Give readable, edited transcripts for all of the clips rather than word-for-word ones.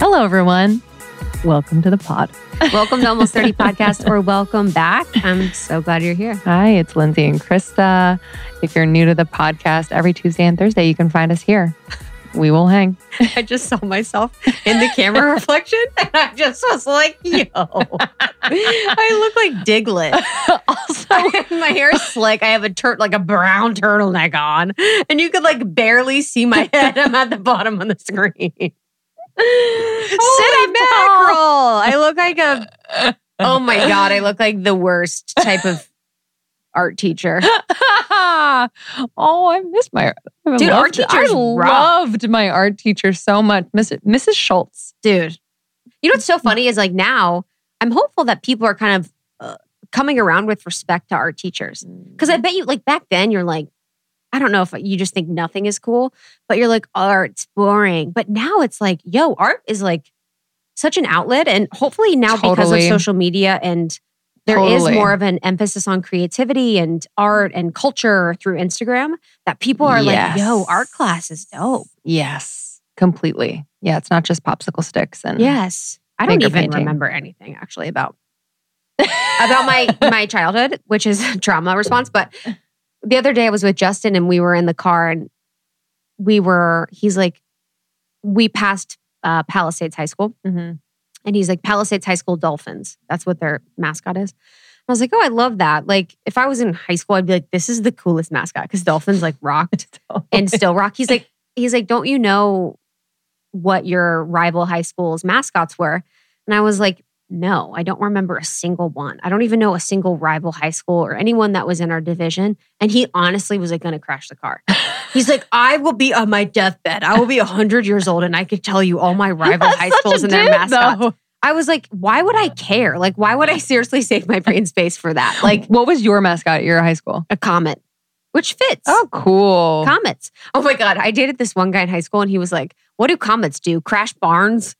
Hello, everyone. Welcome to the pod. Welcome to Almost 30 Podcast, or welcome back. I'm so glad you're here. Hi, it's Lindsay and Krista. If you're new to the podcast, every Tuesday and Thursday, you can find us here. We will hang. I just saw myself in the camera reflection, and I just was like, yo. I look like Diglett. Also, my hair is slick. I have a brown turtleneck on, and you could like barely see my head. I'm at the bottom of the screen. Sit back, roll. I look like oh my God, I look like the worst type of art teacher. I miss my art teachers. I loved my art teacher so much, Mrs. Schultz. Dude, you know what's so funny is like now I'm hopeful that people are kind of coming around with respect to art teachers, because I bet you like back then you're like, I don't know if you just think nothing is cool, but you're like, art's boring. But now it's like, yo, art is like such an outlet. And hopefully now because of social media and there is more of an emphasis on creativity and art and culture through Instagram, that people are like, yo, art class is dope. Yes, completely. Yeah, it's not just popsicle sticks and yes. I don't even remember anything actually about my childhood, which is trauma response. But the other day I was with Justin and we were in the car and he's like, we passed Palisades High School. Mm-hmm. And he's like, Palisades High School Dolphins. That's what their mascot is. I was like, oh, I love that. Like if I was in high school, I'd be like, this is the coolest mascot, because Dolphins like rocked and still rock. He's like, don't you know what your rival high school's mascots were? And I was like, no, I don't remember a single one. I don't even know a single rival high school or anyone that was in our division. And he honestly was like going to crash the car. He's like, I will be on my deathbed. I will be 100 years old and I could tell you all my rival high schools and their mascots. Though. I was like, why would I care? Like, why would I seriously save my brain space for that? Like, what was your mascot at your high school? A comet, which fits. Oh, cool. Comets. Oh my God. I dated this one guy in high school and he was like, what do comets do? Crash barns?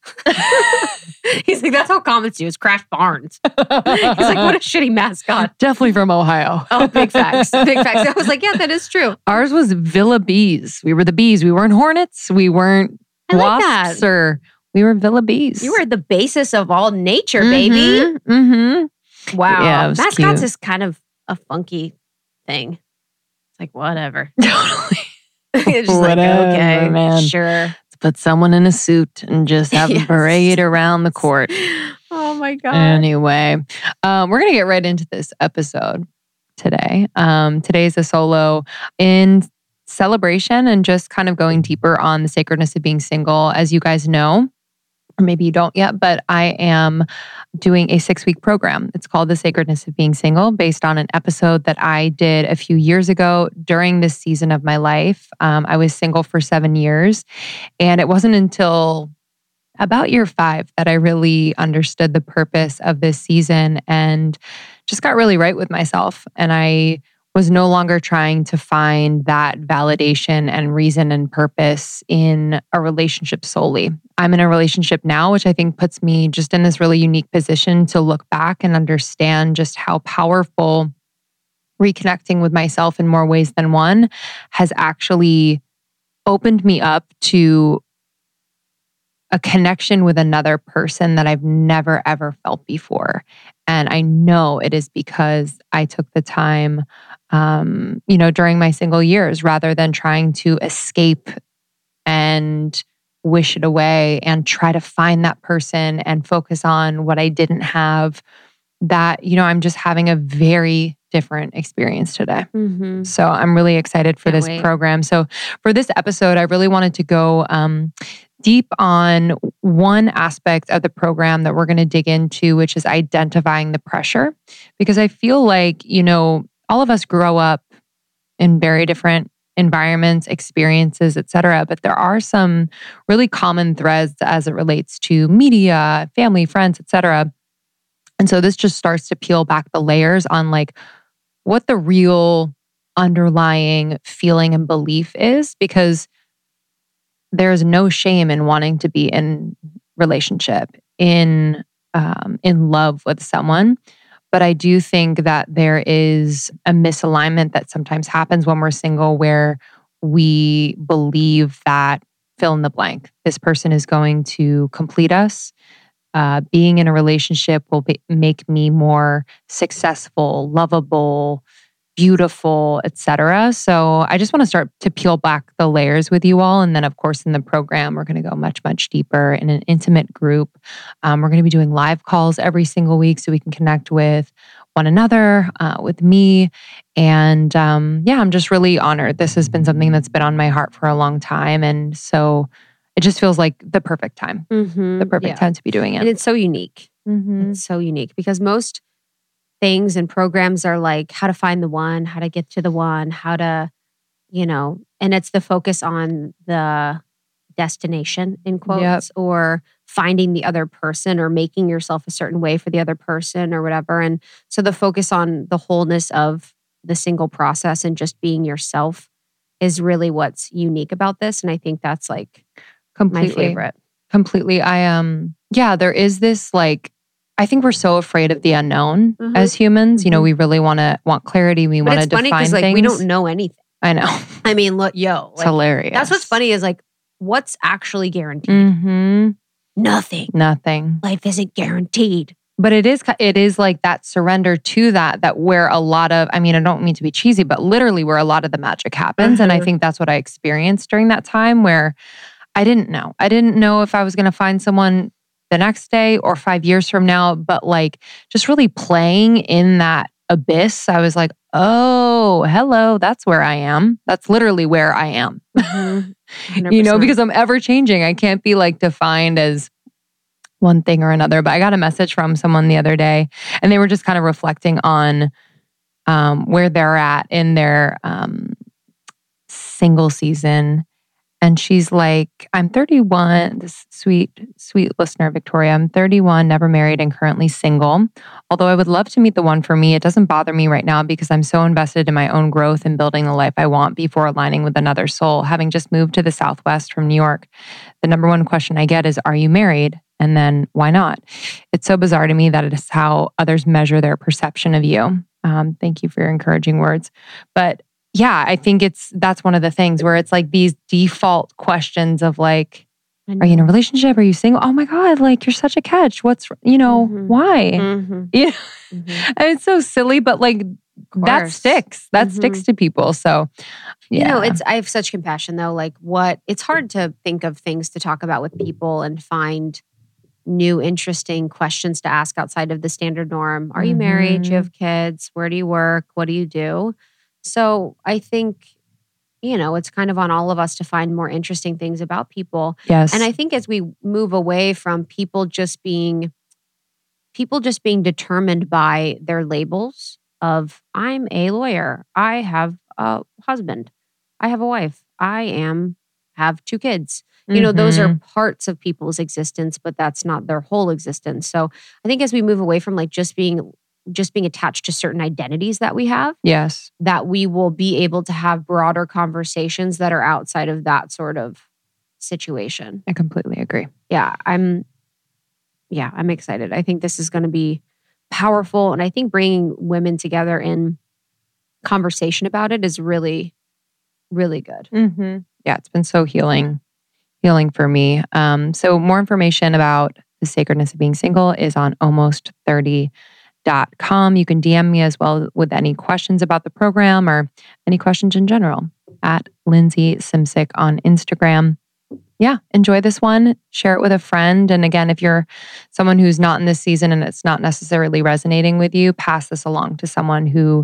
He's like, that's how comets do, is crash barns. He's like, what a shitty mascot. Definitely from Ohio. Oh, big facts. Big facts. I was like, yeah, that is true. Ours was Villa Bees. We were the bees. We weren't hornets. We weren't wasps, or we were Villa Bees. You were the basis of all nature, baby. Mm-hmm. Wow. Yeah, mascots cute. is kind of a funky thing. It's like, whatever. Totally. It's just whatever, like, okay, man. Sure. Let's put someone in a suit and just have a parade around the court. Oh my God. Anyway, we're going to get right into this episode today. Today's a solo in celebration and just kind of going deeper on the sacredness of being single. As you guys know, or maybe you don't yet, but I am doing a 6-week program. It's called The Sacredness of Being Single, based on an episode that I did a few years ago during this season of my life. I was single for 7 years, and it wasn't until about year 5 that I really understood the purpose of this season and just got really right with myself. And I was no longer trying to find that validation and reason and purpose in a relationship solely. I'm in a relationship now, which I think puts me just in this really unique position to look back and understand just how powerful reconnecting with myself in more ways than one has actually opened me up to a connection with another person that I've never, ever felt before. And I know it is because I took the time, during my single years, rather than trying to escape and wish it away and try to find that person and focus on what I didn't have, that, I'm just having a very different experience today. Mm-hmm. So I'm really excited for this program. So for this episode, I really wanted to go deep on one aspect of the program that we're going to dig into, which is identifying the pressure. Because I feel like, all of us grow up in very different environments, experiences, etc. But there are some really common threads as it relates to media, family, friends, etc. And so this just starts to peel back the layers on like what the real underlying feeling and belief is, because there's no shame in wanting to be in relationship, in love with someone. But I do think that there is a misalignment that sometimes happens when we're single, where we believe that fill in the blank. This person is going to complete us. Being in a relationship will make me more successful, lovable, beautiful, etc. So I just want to start to peel back the layers with you all. And then, of course, in the program, we're going to go much, much deeper in an intimate group. We're going to be doing live calls every single week so we can connect with one another, with me. And I'm just really honored. This has been something that's been on my heart for a long time. And so it just feels like the perfect time, the perfect time to be doing it. And it's so unique. It's so unique because most things and programs are like how to find the one, how to get to the one, how to, and it's the focus on the destination in quotes or finding the other person or making yourself a certain way for the other person or whatever. And so the focus on the wholeness of the single process and just being yourself is really what's unique about this. And I think that's like my favorite. Completely. There is this I think we're so afraid of the unknown as humans. We really want clarity. We want to define things. It's funny because we don't know anything. I know. I mean, look, it's hilarious. That's what's funny is what's actually guaranteed? Nothing. Life isn't guaranteed. But it is like that surrender to that where a lot of, I don't mean to be cheesy, but literally where a lot of the magic happens. And I think that's what I experienced during that time where I didn't know. I didn't know if I was going to find someone the next day or 5 years from now, but just really playing in that abyss, I was like, oh, hello, that's where I am. That's literally where I am. Because I'm ever changing. I can't be defined as one thing or another. But I got a message from someone the other day and they were just kind of reflecting on where they're at in their single season. And she's like, I'm 31, this sweet listener, Victoria. I'm 31, never married and currently single. Although I would love to meet the one for me, it doesn't bother me right now because I'm so invested in my own growth and building the life I want before aligning with another soul. Having just moved to the Southwest from New York, the number one question I get is, are you married? And then why not? It's so bizarre to me that it is how others measure their perception of you. Thank you for your encouraging words. But yeah, I think that's one of the things where it's these default questions of are you in a relationship? Are you single? Oh my God, you're such a catch. What's, why? And it's so silly, but that sticks. That sticks to people. So, yeah. I have such compassion though. It's hard to think of things to talk about with people and find new, interesting questions to ask outside of the standard norm. Are you married? Do you have kids? Where do you work? What do you do? So I think, it's kind of on all of us to find more interesting things about people. Yes. And I think as we move away from people just being determined by their labels of, I'm a lawyer, I have a husband, I have a wife, have 2 kids. Those are parts of people's existence, but that's not their whole existence. So I think as we move away from just being attached to certain identities that we have. Yes. That we will be able to have broader conversations that are outside of that sort of situation. I completely agree. Yeah, I'm excited. I think this is going to be powerful. And I think bringing women together in conversation about it is really, really good. Yeah, it's been so healing for me. So more information about the sacredness of being single is on almost30.com. You can DM me as well with any questions about the program or any questions in general at Lindsay Simcik on Instagram. Yeah, enjoy this one. Share it with a friend. And again, if you're someone who's not in this season and it's not necessarily resonating with you, pass this along to someone who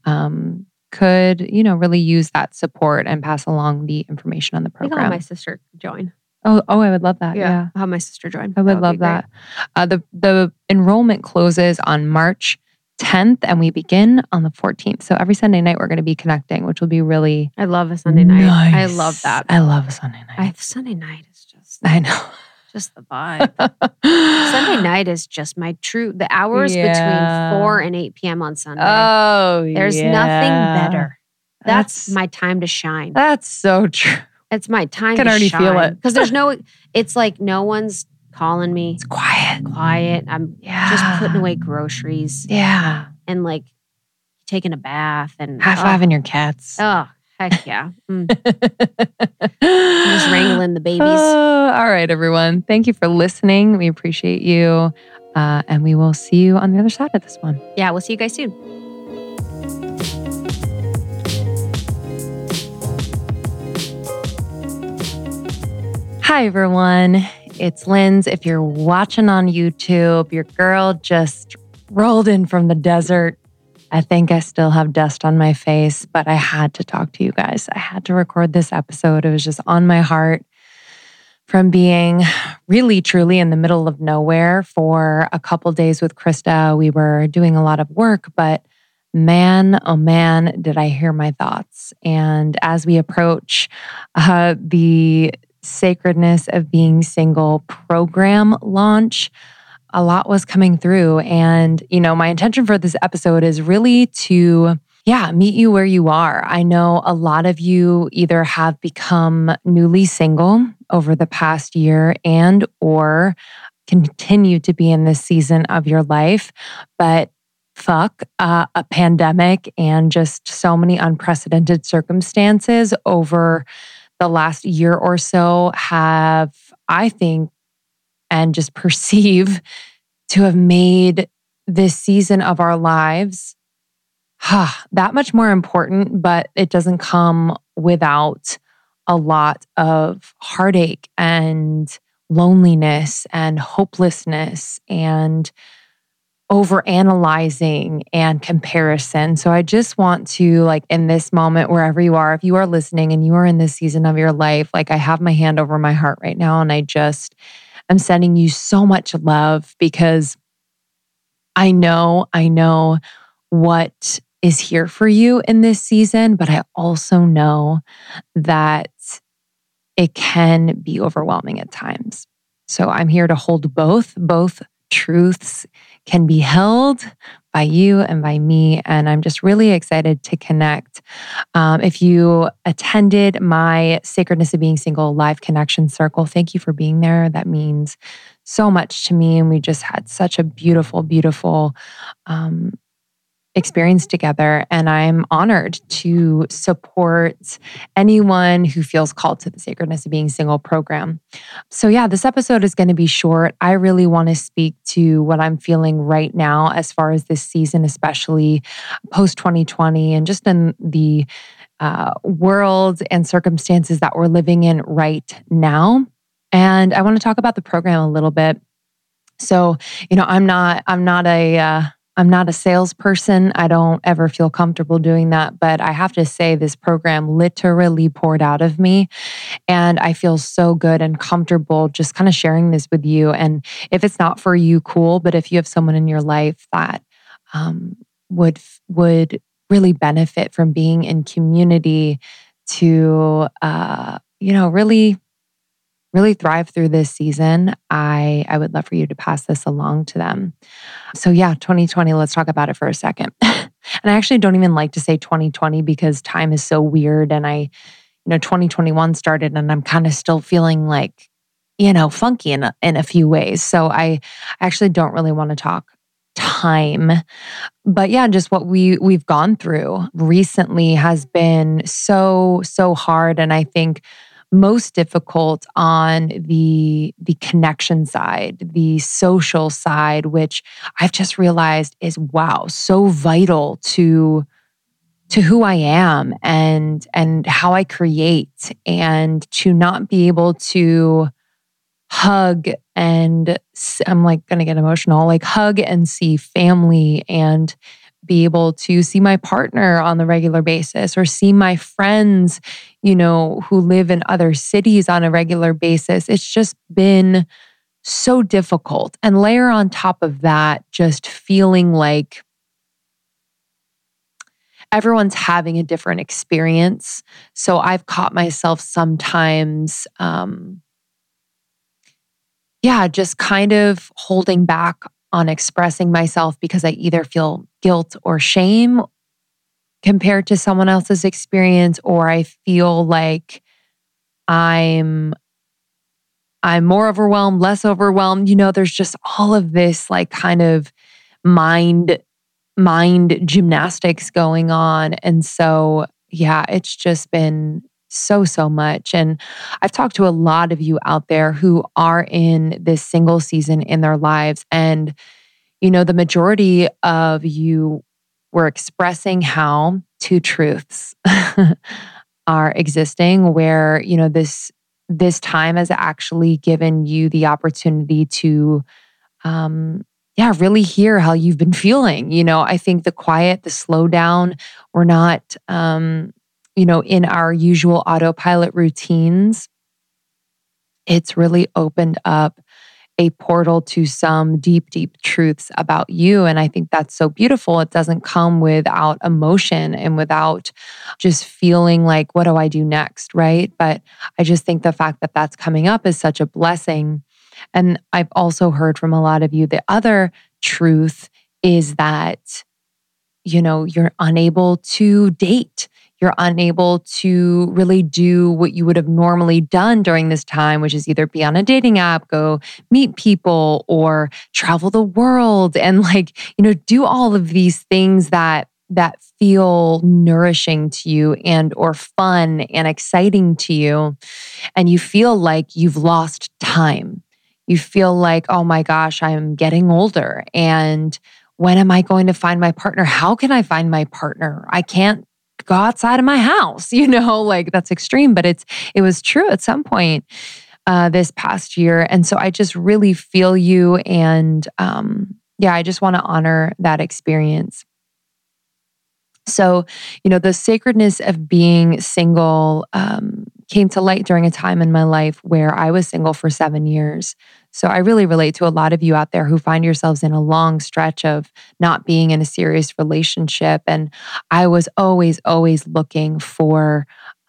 could, really use that support and pass along the information on the program. I'll have my sister join. Oh, I would love that. Yeah. I'll have my sister join. I would love that. The enrollment closes on March 10th and we begin on the 14th. So every Sunday night we're going to be connecting, which will be really I love a Sunday night. Nice. I love that. I love a Sunday night. Sunday night is just I know. Just the vibe. Sunday night is just the hours between 4 and 8 p.m. on Sunday. Oh, There's nothing better. That's my time to shine. That's so true. It's my time to shine. I can already feel it. Because it's no one's calling me. It's quiet. I'm just putting away groceries. Yeah. And taking a bath and high-fiving your cats. Oh, Heck yeah. I'm just wrangling the babies. All right, everyone. Thank you for listening. We appreciate you. And we will see you on the other side of this one. Yeah, we'll see you guys soon. Hi, everyone. It's Linz. If you're watching on YouTube, your girl just rolled in from the desert. I think I still have dust on my face, but I had to talk to you guys. I had to record this episode. It was just on my heart from being really, truly in the middle of nowhere for a couple days with Krista. We were doing a lot of work, but man, oh man, did I hear my thoughts. And as we approach the Sacredness of Being Single program launch, a lot was coming through. And, my intention for this episode is really to, meet you where you are. I know a lot of you either have become newly single over the past year and or continue to be in this season of your life, but a pandemic and just so many unprecedented circumstances over the last year or so have, I think, and just perceive to have made this season of our lives that much more important, but it doesn't come without a lot of heartache and loneliness and hopelessness and overanalyzing and comparison. So I just want to, in this moment, wherever you are, if you are listening and you are in this season of your life, I have my hand over my heart right now, and I'm sending you so much love because I know what is here for you in this season, but I also know that it can be overwhelming at times. So I'm here to hold both truths can be held by you and by me. And I'm just really excited to connect. If you attended my Sacredness of Being Single live connection circle, thank you for being there. That means so much to me. And we just had such a beautiful, beautiful experience together. And I'm honored to support anyone who feels called to the Sacredness of Being Single program. So this episode is going to be short. I really want to speak to what I'm feeling right now as far as this season, especially post 2020 and just in the world and circumstances that we're living in right now. And I want to talk about the program a little bit. So, I'm not a salesperson. I don't ever feel comfortable doing that. But I have to say, this program literally poured out of me. And I feel so good and comfortable just kind of sharing this with you. And if it's not for you, cool. But if you have someone in your life that would really benefit from being in community to, really thrive through this season, I would love for you to pass this along to them. So 2020, let's talk about it for a second. And I actually don't even like to say 2020 because time is so weird. And 2021 started and I'm kind of still feeling funky in a few ways. So I actually don't really want to talk time. But just what we've gone through recently has been so hard. And I think most difficult on the connection side, the social side, which I've just realized is so vital to who I am and how I create, and to not be able to hug and I'm going to get emotional, hug and see family and be able to see my partner on the regular basis or see my friends, who live in other cities on a regular basis. It's just been so difficult. And layer on top of that, just feeling like everyone's having a different experience. So I've caught myself sometimes, just kind of holding back on expressing myself because I either feel guilt or shame compared to someone else's experience, or I feel like I'm more overwhelmed, less overwhelmed. There's just all of this kind of mind gymnastics going on. And so, yeah, it's just been so much. And I've talked to a lot of you out there who are in this single season in their lives. And, the majority of you were expressing how two truths are existing where, this time has actually given you the opportunity to, really hear how you've been feeling. I think the quiet, the slowdown, we're not, in our usual autopilot routines. It's really opened up a portal to some deep truths about you. And I think that's so beautiful. It doesn't come without emotion and without just feeling like, what do I do next? Right. But I just think the fact that that's coming up is such a blessing. And I've also heard from a lot of you, the other truth is that, you're unable to date. You're unable to really do what you would have normally done during this time, which is either be on a dating app, go meet people, or travel the world and do all of these things that feel nourishing to you and or fun and exciting to you. And you feel like you've lost time. You feel like, oh my gosh, I'm getting older. And when am I going to find my partner? How can I find my partner? I can't go outside of my house, that's extreme, but it was true at some point this past year. And so I just really feel you. And I just want to honor that experience. So, the sacredness of being single came to light during a time in my life where I was single for 7 years. So I really relate to a lot of you out there who find yourselves in a long stretch of not being in a serious relationship. And I was always looking for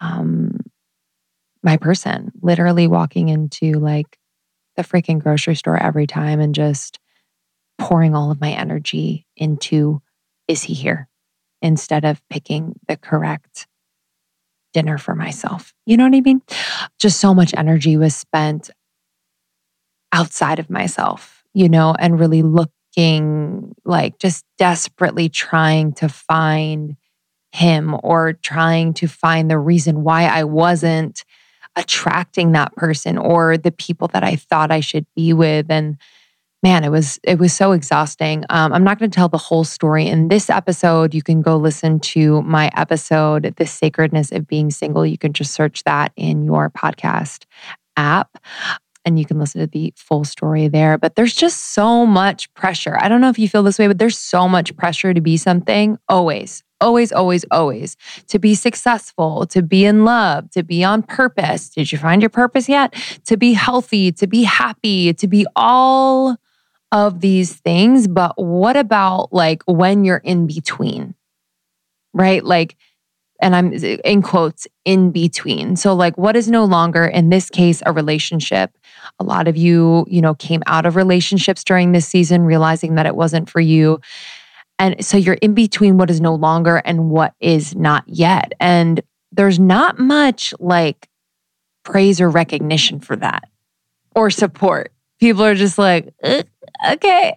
my person, literally walking into the freaking grocery store every time and just pouring all of my energy into, is he here? Instead of picking the correct dinner for myself. You know what I mean? Just so much energy was spent outside of myself, and really looking just desperately trying to find him or trying to find the reason why I wasn't attracting that person or the people that I thought I should be with. And man, it was so exhausting. I'm not going to tell the whole story in this episode. You can go listen to my episode, The Sacredness of Being Single. You can just search that in your podcast app and you can listen to the full story there. But there's just so much pressure. I don't know if you feel this way, but there's so much pressure to be something always. To be successful, to be in love, to be on purpose. Did you find your purpose yet? To be healthy, to be happy, to be all of these things. But what about when you're in between, right? And I'm in quotes, in between. So what is no longer, in this case, a relationship? A lot of you, came out of relationships during this season, realizing that it wasn't for you. And so you're in between what is no longer and what is not yet. And there's not much praise or recognition for that or support. People are just okay,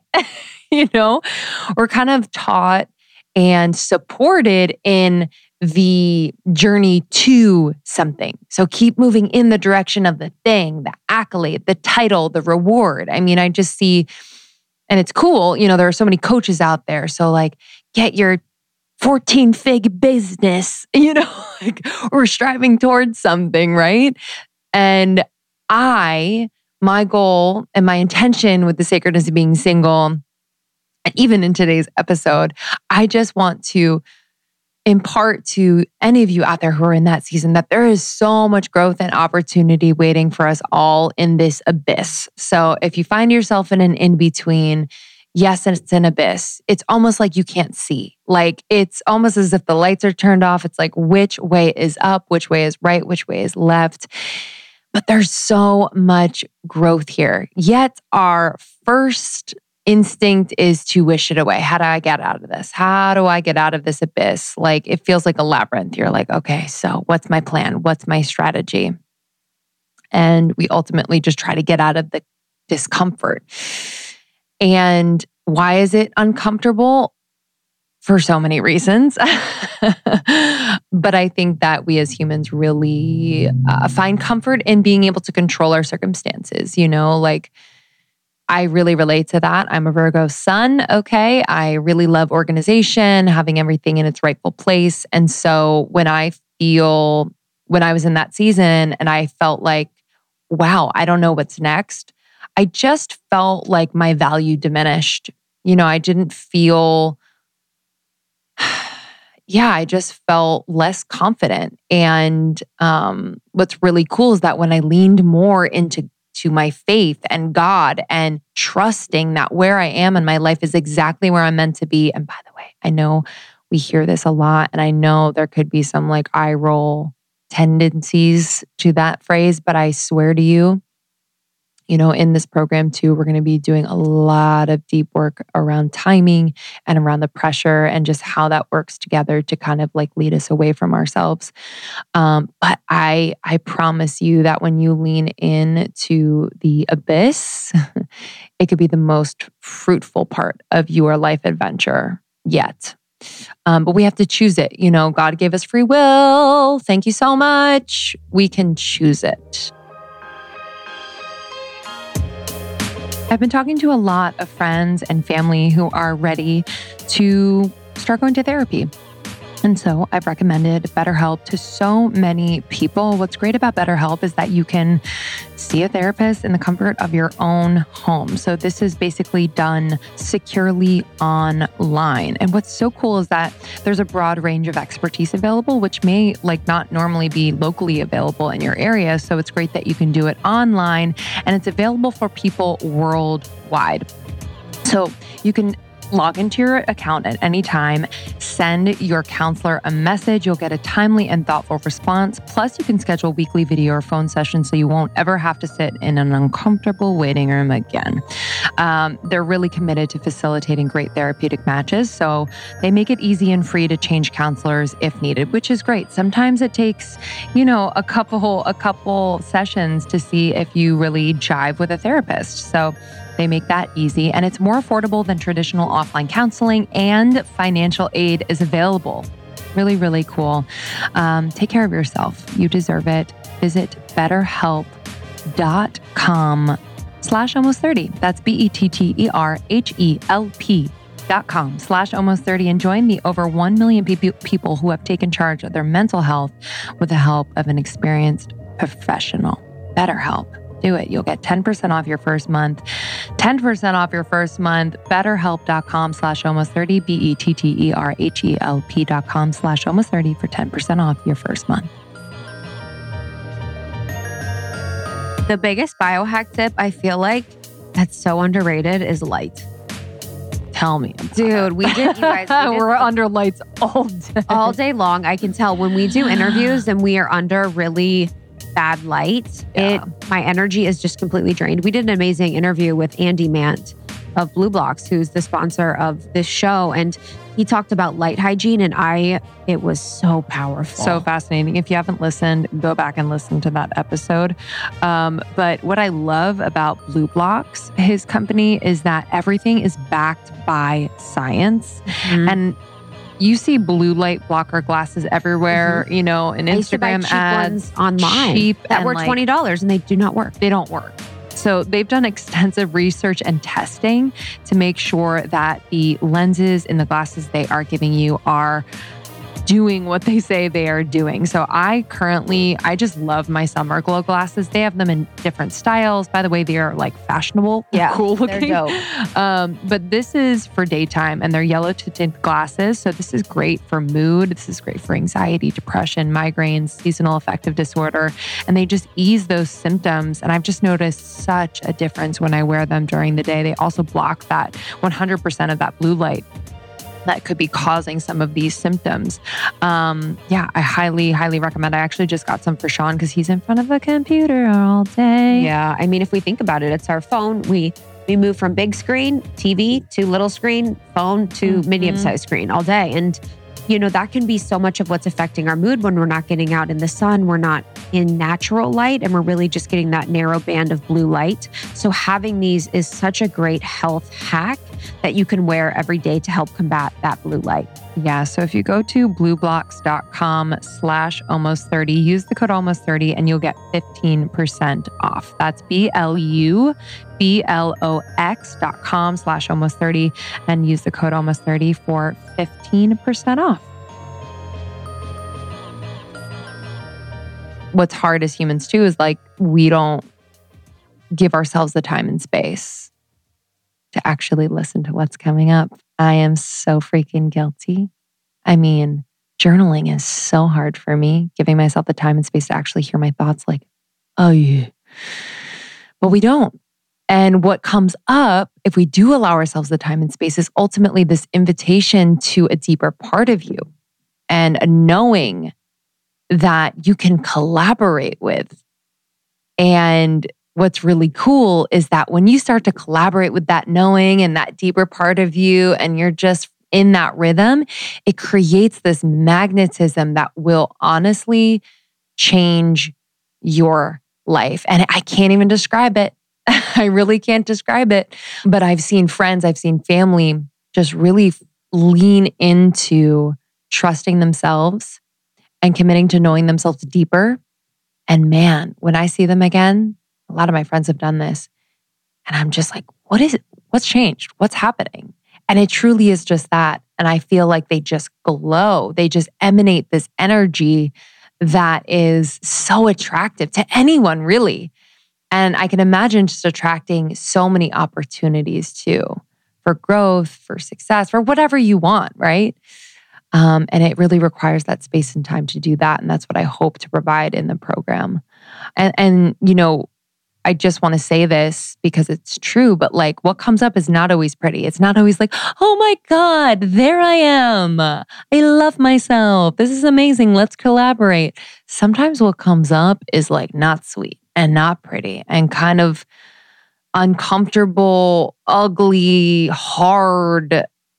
we're kind of taught and supported in the journey to something. So keep moving in the direction of the thing, the accolade, the title, the reward. I mean, I just see, and it's cool, there are so many coaches out there. So get your 14-fig business, we're striving towards something, right? And my goal and my intention with the sacredness of being single, and even in today's episode, I just want to impart to any of you out there who are in that season that there is so much growth and opportunity waiting for us all in this abyss. So if you find yourself in an in-between, yes, it's an abyss. It's almost like you can't see. It's almost as if the lights are turned off. It's which way is up, which way is right, which way is left. But there's so much growth here. Yet our first instinct is to wish it away. How do I get out of this? How do I get out of this abyss? It feels like a labyrinth. You're okay, so what's my plan? What's my strategy? And we ultimately just try to get out of the discomfort. And why is it uncomfortable? for so many reasons. But I think that we as humans really find comfort in being able to control our circumstances. Like I really relate to that. I'm a Virgo sun. Okay. I really love organization, having everything in its rightful place. And so when I was in that season and I felt like, wow, I don't know what's next, I just felt like my value diminished. I didn't feel, I just felt less confident. And what's really cool is that when I leaned more into my faith and God and trusting that where I am in my life is exactly where I'm meant to be. And by the way, I know we hear this a lot, and I know there could be some like eye roll tendencies to that phrase, but I swear to you, in this program too, we're going to be doing a lot of deep work around timing and around the pressure and just how that works together to kind of like lead us away from ourselves. But I promise you that when you lean into the abyss, it could be the most fruitful part of your life adventure yet. But we have to choose it. God gave us free will. Thank you so much. We can choose it. I've been talking to a lot of friends and family who are ready to start going to therapy. And so I've recommended BetterHelp to so many people. What's great about BetterHelp is that you can see a therapist in the comfort of your own home. So this is basically done securely online. And what's so cool is that there's a broad range of expertise available, which may not normally be locally available in your area. So it's great that you can do it online, and it's available for people worldwide. So you can log into your account at any time, send your counselor a message. You'll get a timely and thoughtful response. Plus, you can schedule weekly video or phone sessions so you won't ever have to sit in an uncomfortable waiting room again. They're really committed to facilitating great therapeutic matches. So they make it easy and free to change counselors if needed, which is great. Sometimes it takes, a couple sessions to see if you really jive with a therapist. So they make that easy, and it's more affordable than traditional offline counseling, and financial aid is available. Really, really cool. Take care of yourself. You deserve it. Visit betterhelp.com/almost30. That's BETTERHELP.com/almost30 and join the over 1 million people who have taken charge of their mental health with the help of an experienced professional. BetterHelp. Do it. You'll get 10% off your first month. 10% off your first month. BetterHelp.com/almost30. BETTERHELP.com/almost30 for 10% off your first month. The biggest biohack tip I feel like that's so underrated is light. Tell me. Dude, we did, you guys. We're under lights all day. All day long. I can tell when we do interviews and we are under really bad light, my energy is just completely drained. We did an amazing interview with Andy Mant of BlueBlox, who's the sponsor of this show, and he talked about light hygiene, and it was so powerful. So fascinating. If you haven't listened, go back and listen to that episode. But what I love about BlueBlox, his company, is that everything is backed by science. Mm-hmm. And you see blue light blocker glasses everywhere, in Instagram ads online that were $20 and they do not work. They don't work. So they've done extensive research and testing to make sure that the lenses in the glasses they are giving you are doing what they say they are doing. So I just love my summer glow glasses. They have them in different styles. By the way, they are fashionable, cool looking. They're dope. But this is for daytime, and they're yellow tinted glasses. So this is great for mood. This is great for anxiety, depression, migraines, seasonal affective disorder. And they just ease those symptoms. And I've just noticed such a difference when I wear them during the day. They also block that 100% of that blue light that could be causing some of these symptoms. I highly, highly recommend. I actually just got some for Sean because he's in front of a computer all day. Yeah. I mean, if we think about it, it's our phone. We move from big screen, TV, to little screen, phone, to medium-sized screen all day. And, that can be so much of what's affecting our mood when we're not getting out in the sun, we're not in natural light, and we're really just getting that narrow band of blue light. So having these is such a great health hack. that you can wear every day to help combat that blue light. Yeah. So if you go to blueblocks.com/almost30, use the code almost30 and you'll get 15% off. That's BLUBLOX.com/almost30 and use the code almost30 for 15% off. What's hard as humans too is like, we don't give ourselves the time and space to actually listen to what's coming up. I am so freaking guilty. I mean, journaling is so hard for me, giving myself the time and space to actually hear my thoughts like, oh yeah. But we don't. And what comes up, if we do allow ourselves the time and space, is ultimately this invitation to a deeper part of you and a knowing that you can collaborate with. And what's really cool is that when you start to collaborate with that knowing and that deeper part of you, and you're just in that rhythm, it creates this magnetism that will honestly change your life. And I can't even describe it. I really can't describe it. But I've seen friends, I've seen family just really lean into trusting themselves and committing to knowing themselves deeper. And man, when I see them again, a lot of my friends have done this. And I'm just like, what is it? What's changed? What's happening? And it truly is just that. And I feel like they just glow. They just emanate this energy that is so attractive to anyone, really. And I can imagine just attracting so many opportunities too, for growth, for success, for whatever you want, right? And it really requires that space and time to do that. And that's what I hope to provide in the program. And you know, I just want to say this because it's true, but like what comes up is not always pretty. It's not always like, oh my God, there I am. I love myself. This is amazing. Let's collaborate. Sometimes what comes up is like not sweet and not pretty and kind of uncomfortable, ugly, hard.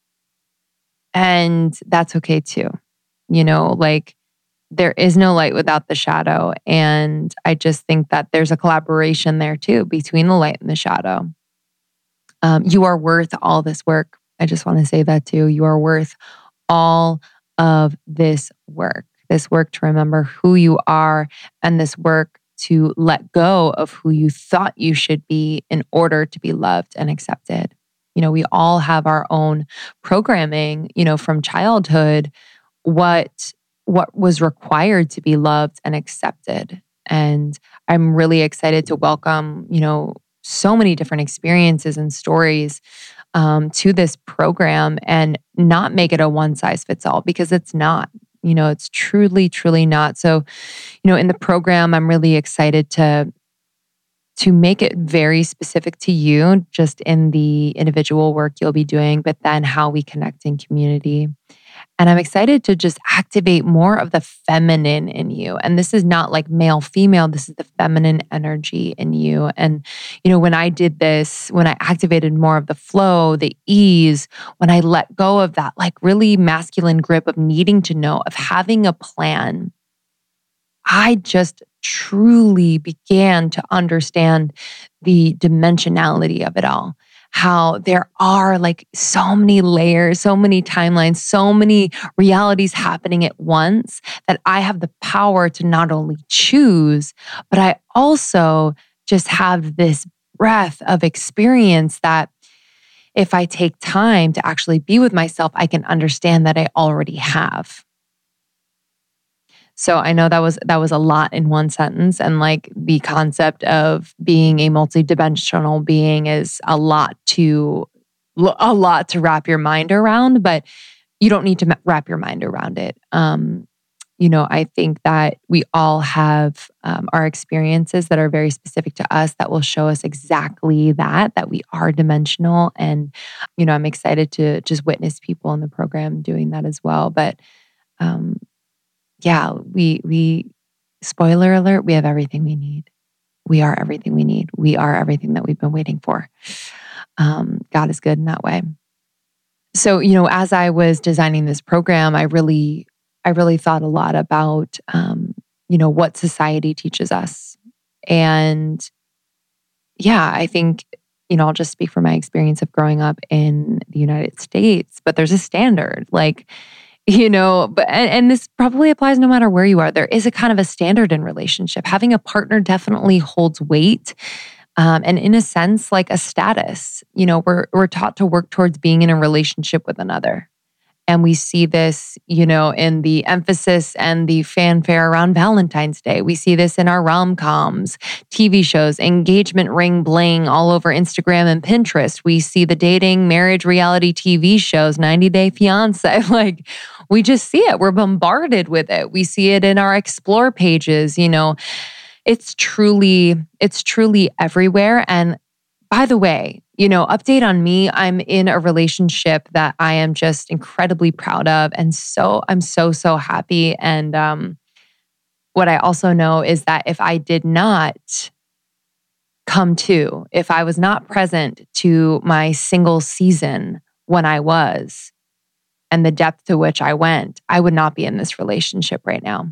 And that's okay too. You know, like there is no light without the shadow. And I just think that there's a collaboration there too between the light and the shadow. You are worth all this work. I just want to say that too. You are worth all of this work to remember who you are, and this work to let go of who you thought you should be in order to be loved and accepted. You know, we all have our own programming, you know, from childhood, what was required to be loved and accepted. And I'm really excited to welcome, you know, so many different experiences and stories to this program and not make it a one size fits all, because it's not. You know, it's truly, truly not. So, you know, in the program, I'm really excited to make it very specific to you, just in the individual work you'll be doing, but then how we connect in community. And I'm excited to just activate more of the feminine in you. And this is not like male, female. This is the feminine energy in you. And, you know, when I did this, when I activated more of the flow, the ease, when I let go of that like really masculine grip of needing to know, of having a plan, I just truly began to understand the dimensionality of it all. How there are like so many layers, so many timelines, so many realities happening at once, that I have the power to not only choose, but I also just have this breadth of experience that if I take time to actually be with myself, I can understand that I already have. So I know that was a lot in one sentence, and like the concept of being a multidimensional being is a lot to wrap your mind around, but you don't need to wrap your mind around it. You know, I think that we all have our experiences that are very specific to us that will show us exactly that we are dimensional. And, you know, I'm excited to just witness people in the program doing that as well. But yeah, we spoiler alert, we have everything we need. We are everything we need. We are everything that we've been waiting for. God is good in that way. So, you know, as I was designing this program, I really thought a lot about, you know, what society teaches us. And yeah, I think I'll just speak from my experience of growing up in the United States, but there's a standard. Like, but and this probably applies no matter where you are. There is a kind of a standard in relationship. Having a partner definitely holds weight. And in a sense, like a status. We're taught to work towards being in a relationship with another. And we see this, in the emphasis and the fanfare around Valentine's Day. We see this in our rom-coms, TV shows, engagement ring bling all over Instagram and Pinterest. We see the dating, marriage, reality TV shows, 90 Day Fiance. Like, we just see it. We're bombarded with it. We see it in our explore pages, It's truly everywhere. And by the way, update on me, I'm in a relationship that I am just incredibly proud of. And I'm so happy. And what I also know is that if I did not if I was not present to my single season when I was, and the depth to which I went, I would not be in this relationship right now.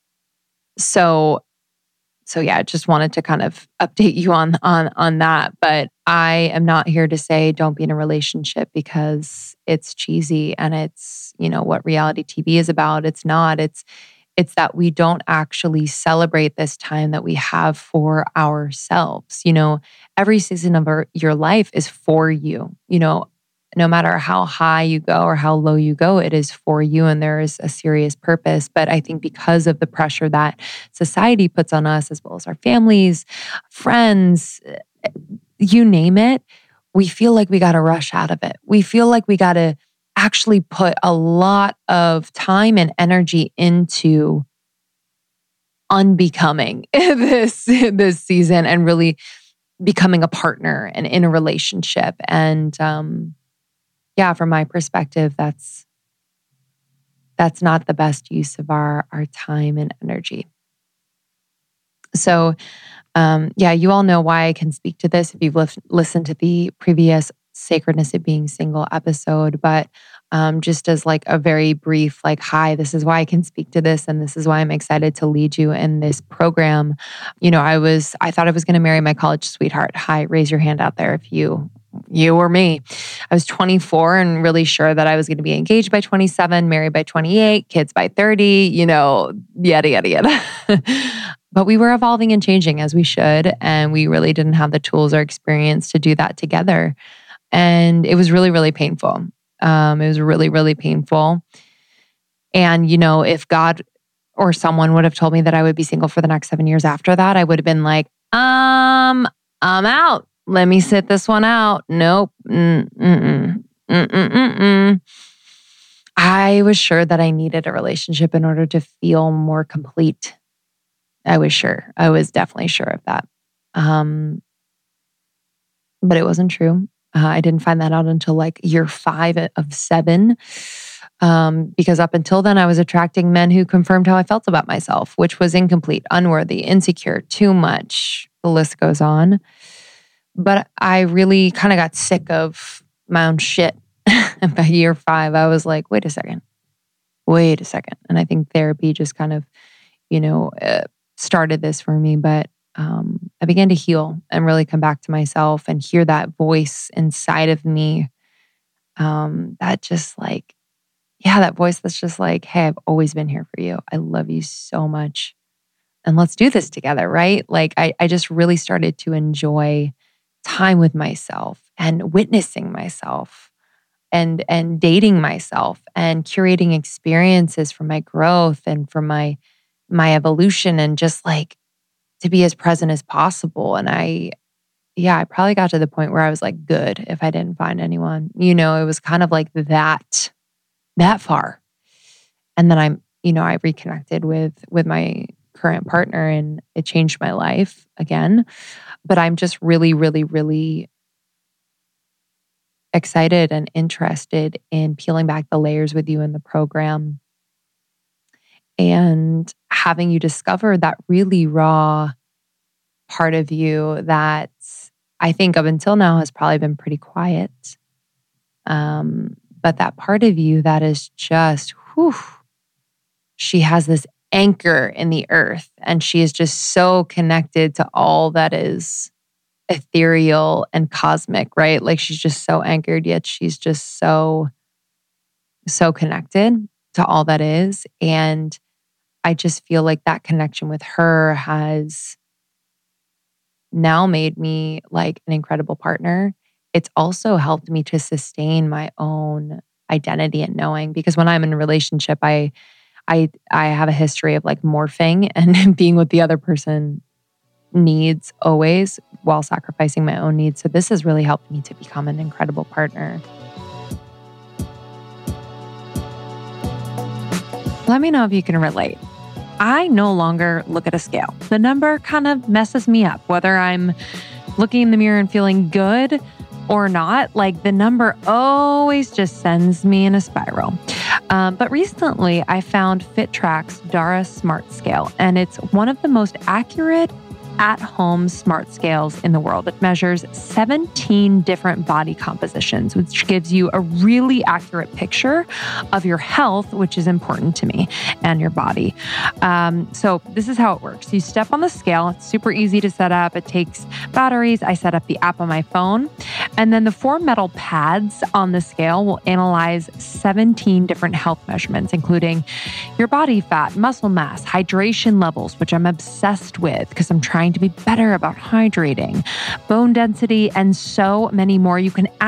So yeah, I just wanted to kind of update you on that. But I am not here to say don't be in a relationship because it's cheesy and it's, what reality TV is about. It's not. It's that we don't actually celebrate this time that we have for ourselves. Every season of your life is for you. No matter how high you go or how low you go, it is for you and there is a serious purpose. But I think because of the pressure that society puts on us, as well as our families, friends, you name it, we feel like we got to rush out of it. We feel like we got to actually put a lot of time and energy into unbecoming this season and really becoming a partner and in a relationship. And yeah, from my perspective, that's not the best use of our time and energy. So, yeah, you all know why I can speak to this if you've listened to the previous Sacredness of Being Single episode. But just as like a very brief, like, hi, this is why I can speak to this, and this is why I'm excited to lead you in this program. I thought I was going to marry my college sweetheart. Hi, raise your hand out there if you or me. I was 24 and really sure that I was going to be engaged by 27, married by 28, kids by 30, yada, yada, yada. But we were evolving and changing as we should. And we really didn't have the tools or experience to do that together. And it was really, really painful. It was really, really painful. And, if God or someone would have told me that I would be single for the next 7 years after that, I would have been like, I'm out. Let me sit this one out. Nope. I was sure that I needed a relationship in order to feel more complete. I was sure. I was definitely sure of that. But it wasn't true. I didn't find that out until like year 5 of 7. Because up until then, I was attracting men who confirmed how I felt about myself, which was incomplete, unworthy, insecure, too much. The list goes on. But I really kind of got sick of my own shit. And by year 5, I was like, wait a second. And I think therapy just kind of, started this for me. But I began to heal and really come back to myself and hear that voice inside of me. That just like, that voice that's just like, hey, I've always been here for you. I love you so much. And let's do this together, right? Like I just really started to enjoy time with myself and witnessing myself and dating myself and curating experiences for my growth and for my evolution and just like to be as present as possible. And I probably got to the point where I was like, good if I didn't find anyone. It was kind of like that far. And then I reconnected with my current partner and it changed my life again. But I'm just really, really, really excited and interested in peeling back the layers with you in the program and having you discover that really raw part of you that I think up until now has probably been pretty quiet. But that part of you that is just, she has this anchor in the earth and she is just so connected to all that is ethereal and cosmic, right? Like she's just so anchored, yet she's just so connected to all that is. And I just feel like that connection with her has now made me like an incredible partner. It's also helped me to sustain my own identity and knowing, because when I'm in a relationship, I have a history of like morphing and being what the other person needs always while sacrificing my own needs. So this has really helped me to become an incredible partner. Let me know if you can relate. I no longer look at a scale. The number kind of messes me up, whether I'm looking in the mirror and feeling good or not. Like the number always just sends me in a spiral. But recently I found FitTrack's Dara Smart Scale, and it's one of the most accurate at-home smart scales in the world. It measures 17 different body compositions, which gives you a really accurate picture of your health, which is important to me, and your body. So this is how it works. You step on the scale. It's super easy to set up. It takes batteries. I set up the app on my phone. And then the 4 metal pads on the scale will analyze 17 different health measurements, including your body fat, muscle mass, hydration levels, which I'm obsessed with because I'm trying to be better about hydrating, bone density, and so many more. You can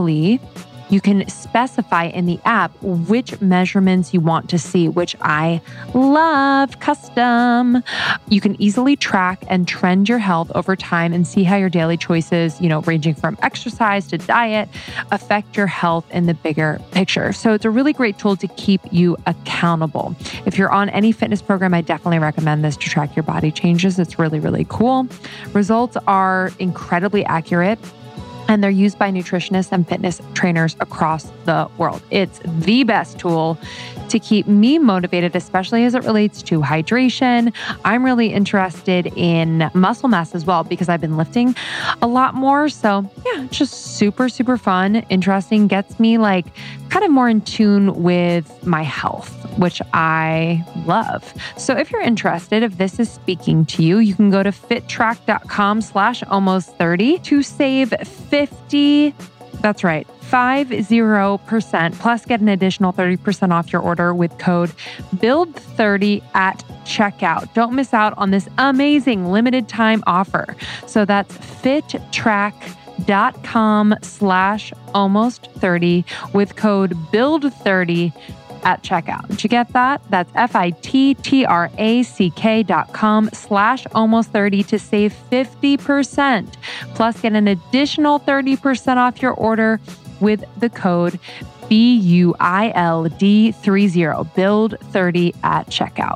specify in the app which measurements you want to see, which I love. Custom. You can easily track and trend your health over time and see how your daily choices, ranging from exercise to diet, affect your health in the bigger picture. So it's a really great tool to keep you accountable. If you're on any fitness program, I definitely recommend this to track your body changes. It's really, really cool. Results are incredibly accurate, and they're used by nutritionists and fitness trainers across the world. It's the best tool to keep me motivated, especially as it relates to hydration. I'm really interested in muscle mass as well because I've been lifting a lot more. So yeah, it's just super, super fun, interesting, gets me like kind of more in tune with my health, which I love. So if you're interested, if this is speaking to you, you can go to fittrack.com/almost30 to save 50%, 50%, plus get an additional 30% off your order with code BUILD30 at checkout. Don't miss out on this amazing limited time offer. So that's fittrack.com/almost30 with code BUILD30 at checkout. Did you get that? That's fittrack.com/almost30 to save 50%, plus get an additional 30% off your order with the code BUILD30, BUILD30 at checkout.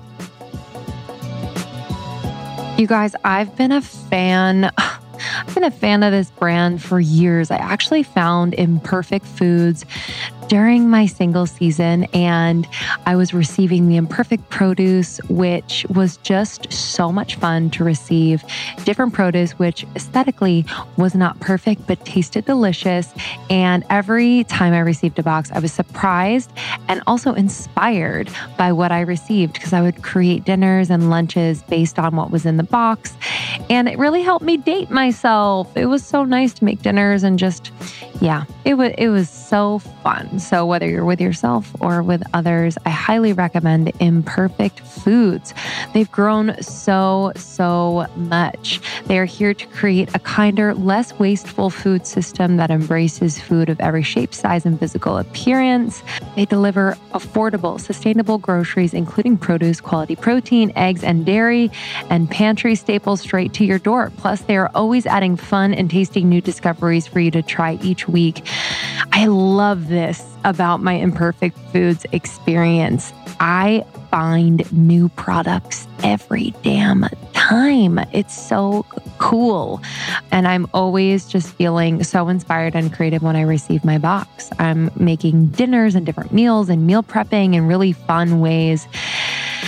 You guys, I've been a fan of this brand for years. I actually found Imperfect Foods during my single season, and I was receiving the Imperfect produce, which was just so much fun to receive. Different produce, which aesthetically was not perfect, but tasted delicious. And every time I received a box, I was surprised and also inspired by what I received, because I would create dinners and lunches based on what was in the box. And it really helped me date myself. It was so nice to make dinners and just, it was so fun. So whether you're with yourself or with others, I highly recommend Imperfect Foods. They've grown so much. They are here to create a kinder, less wasteful food system that embraces food of every shape, size, and physical appearance. They deliver affordable, sustainable groceries, including produce, quality protein, eggs, and dairy, and pantry staples straight to your door. Plus, they are always adding fun and tasting new discoveries for you to try each week. I love this about my Imperfect Foods experience. I find new products every damn time. It's so cool. And I'm always just feeling so inspired and creative when I receive my box. I'm making dinners and different meals and meal prepping in really fun ways.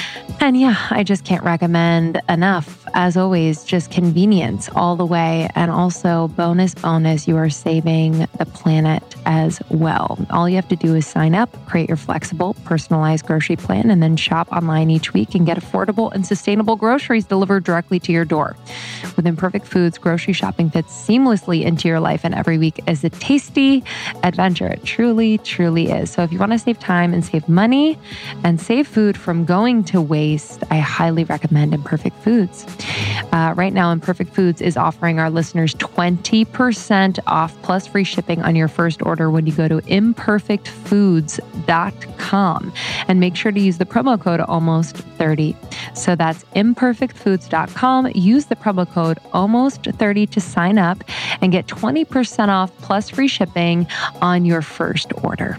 And yeah, I just can't recommend enough. As always, just convenience all the way. And also bonus, you are saving the planet as well. All you have to do is sign up, create your flexible, personalized grocery plan, and then shop online each week and get affordable and sustainable groceries delivered directly to your door. With Imperfect Foods, grocery shopping fits seamlessly into your life, and every week is a tasty adventure. It truly, truly is. So if you want to save time and save money and save food from going to waste, I highly recommend Imperfect Foods. Right now, Imperfect Foods is offering our listeners 20% off plus free shipping on your first order when you go to imperfectfoods.com. And make sure to use the promo code ALMOST30. So that's imperfectfoods.com. Use the promo code ALMOST30 to sign up and get 20% off plus free shipping on your first order.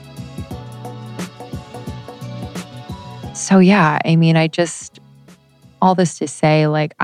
So yeah, I mean, all this to say, like,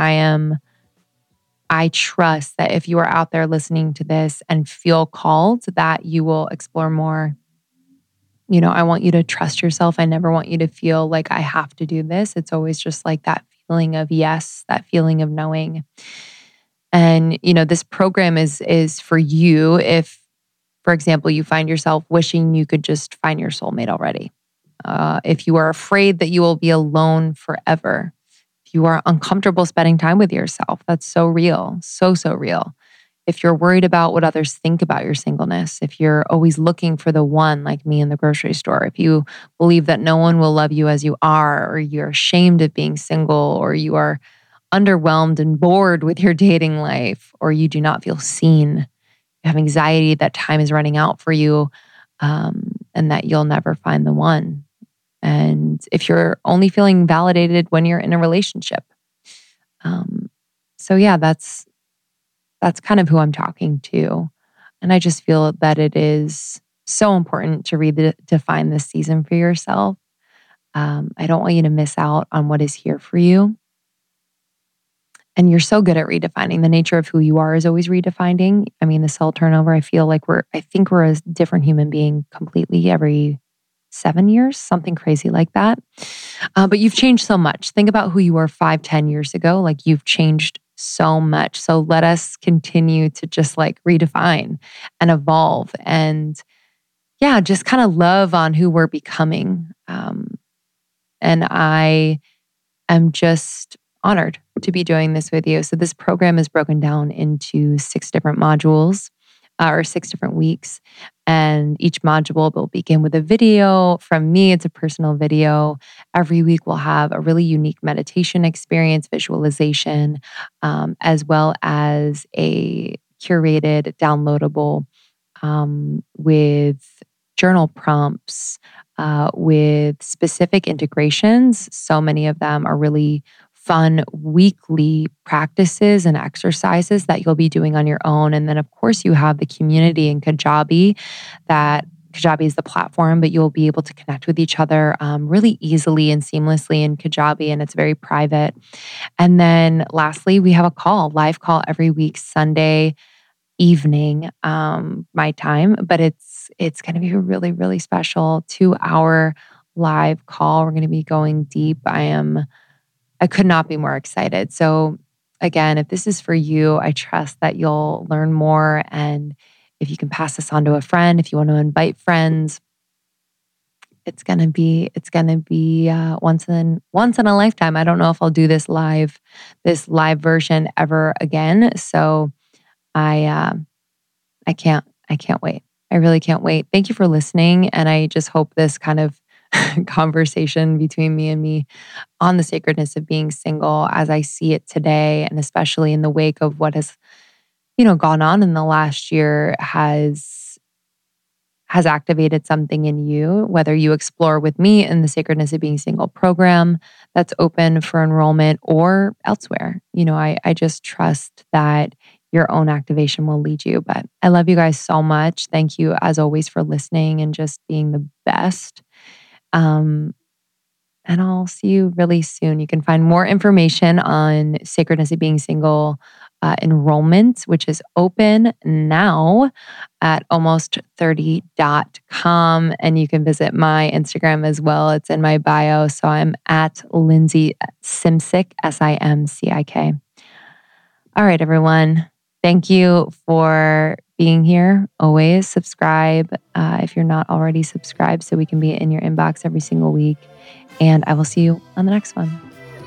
I trust that if you are out there listening to this and feel called, that you will explore more. You know, I want you to trust yourself. I never want you to feel like I have to do this. It's always just like that feeling of yes, that feeling of knowing. And, you know, this program is for you if, for example, you find yourself wishing you could just find your soulmate already. If you are afraid that you will be alone forever, if you are uncomfortable spending time with yourself, that's so real, so real. If you're worried about what others think about your singleness, if you're always looking for the one like me in the grocery store, if you believe that no one will love you as you are, or you're ashamed of being single, or you are underwhelmed and bored with your dating life, or you do not feel seen, you have anxiety that time is running out for you, and that you'll never find the one. And if you're only feeling validated when you're in a relationship. So yeah, that's kind of who I'm talking to. And I just feel that it is so important to redefine this season for yourself. I don't want you to miss out on what is here for you. And you're so good at redefining. The nature of who you are is always redefining. I mean, the cell turnover, I think we're a different human being completely every 7 years, something crazy like that. But you've changed so much. Think about who you were 5-10 years ago. Like, you've changed so much. So let us continue to just like redefine and evolve and yeah, just kind of love on who we're becoming. And I am just honored to be doing this with you. So this program is broken down into 6 different modules. Or 6 different weeks. And each module will begin with a video from me. It's a personal video. Every week we'll have a really unique meditation experience, visualization, as well as a curated, downloadable with journal prompts, with specific integrations. So many of them are really fun weekly practices and exercises that you'll be doing on your own. And then, of course, you have the community in Kajabi. That Kajabi is the platform, but you'll be able to connect with each other really easily and seamlessly in Kajabi, and it's very private. And then lastly, we have a live call every week, Sunday evening, my time, but it's going to be a really, really special 2-hour live call. We're going to be going deep. I could not be more excited. So again, if this is for you, I trust that you'll learn more. And if you can pass this on to a friend, if you want to invite friends, it's gonna be once in a lifetime. I don't know if I'll do this live version ever again. So I can't wait. I really can't wait. Thank you for listening. And I just hope this kind of conversation between me on the sacredness of being single as I see it today, and especially in the wake of what has, gone on in the last year has activated something in you, whether you explore with me in the Sacredness of Being Single program that's open for enrollment or elsewhere. I just trust that your own activation will lead you. But I love you guys so much. Thank you as always for listening and just being the best. And I'll see you really soon. You can find more information on Sacredness of Being Single enrollment, which is open now at almost30.com. And you can visit my Instagram as well. It's in my bio. So I'm at Lindsay Simcik, Simcik. All right, everyone. Thank you for being here. Always subscribe if you're not already subscribed so we can be in your inbox every single week. And I will see you on the next one.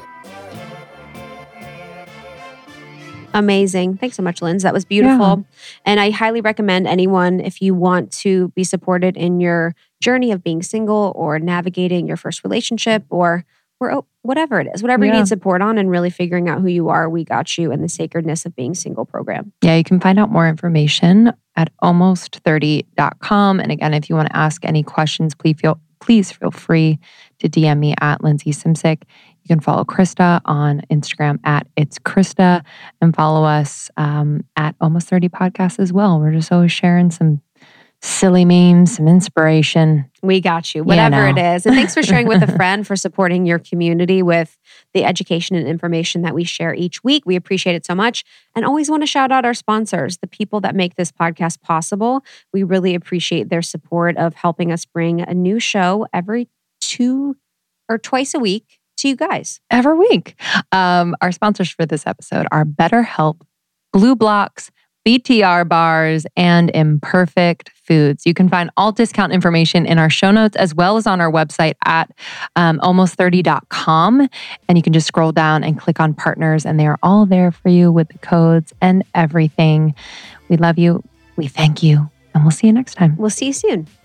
Amazing. Thanks so much, Linz. That was beautiful. Yeah. And I highly recommend anyone, if you want to be supported in your journey of being single or navigating your first relationship or whatever it is, whatever you need support on and really figuring out who you are, we got you in the Sacredness of Being Single program. Yeah, you can find out more information at almost30.com. And again, if you want to ask any questions, please feel free to DM me at Lindsay Simcik. You can follow Krista on Instagram at It's Krista and follow us at Almost 30 Podcast as well. We're just always sharing some silly memes, some inspiration. We got you, whatever it is. And thanks for sharing with a friend, for supporting your community with the education and information that we share each week. We appreciate it so much. And always want to shout out our sponsors, the people that make this podcast possible. We really appreciate their support of helping us bring a new show every twice a week to you guys. Every week. Our sponsors for this episode are BetterHelp, Blue Blocks, BTR Bars, and Imperfect Foods. You can find all discount information in our show notes as well as on our website at almost30.com. And you can just scroll down and click on partners, and they are all there for you with the codes and everything. We love you. We thank you. And we'll see you next time. We'll see you soon.